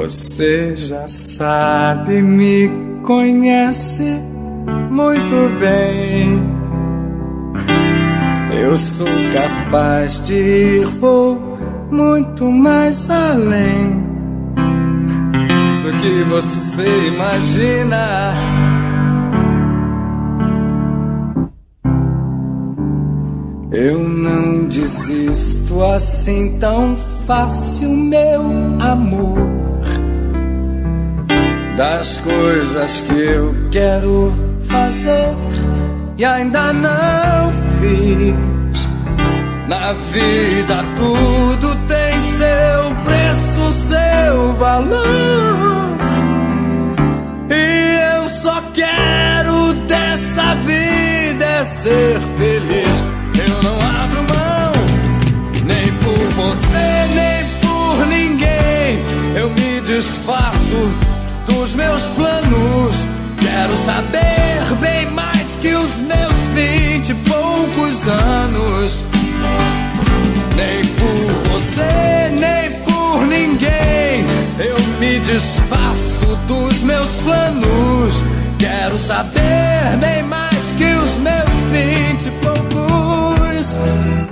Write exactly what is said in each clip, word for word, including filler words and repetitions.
Você já sabe, me conhece muito bem. Eu sou capaz de ir, vou muito mais além do que você imagina. Eu não desisto assim tão fácil, meu amor, das coisas que eu quero fazer e ainda não fiz. Na vida tudo tem seu preço, seu valor, e eu só quero dessa vida é ser feliz. Eu não abro mão, nem por você, nem por ninguém. Eu me desfaço dos meus planos. Quero saber bem mais que os meus vinte e poucos anos. Nem por você, nem por ninguém. Eu me desfaço dos meus planos. Quero saber bem mais que os meus vinte e poucos anos.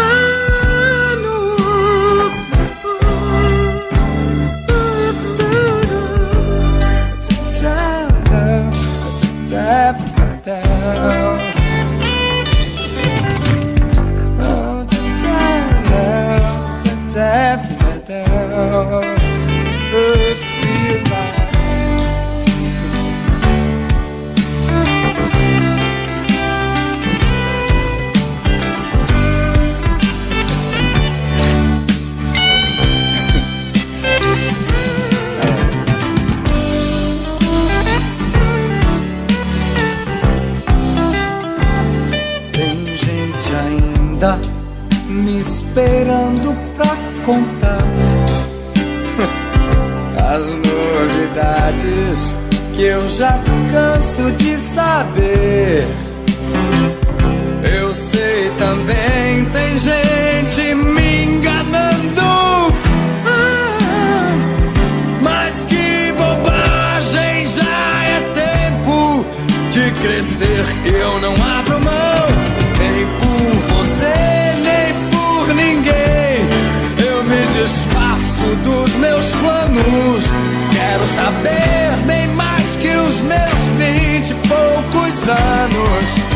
Me esperando pra contar as novidades que eu já canso de saber. Eu sei também, tem gente me enganando, ah, mas que bobagem, já é tempo de crescer. Eu não abro mão, nem por você, nem por ninguém. Eu me desfaço dos meus planos. Quero saber bem mais que os meus vinte e poucos anos.